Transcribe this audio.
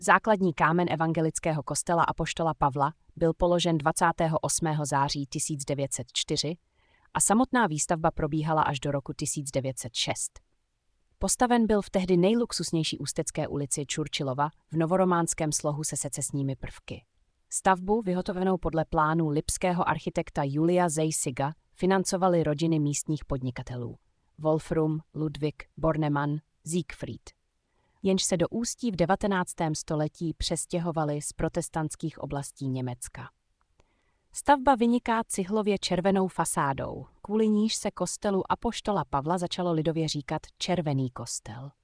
Základní kámen evangelického kostela apoštola Pavla byl položen 28. září 1904 a samotná výstavba probíhala až do roku 1906. Postaven byl v tehdy nejluxusnější ústecké ulici Churchillova v novorománském slohu se secesními prvky. Stavbu, vyhotovenou podle plánů lipského architekta Julia Zeysiga, financovaly rodiny místních podnikatelů Wolfram, Ludwig, Bornemann, Siegfried. Jenž se do Ústí v 19. století přestěhovali z protestantských oblastí Německa. Stavba vyniká cihlově červenou fasádou, kvůli níž se kostelu apoštola Pavla začalo lidově říkat Červený kostel.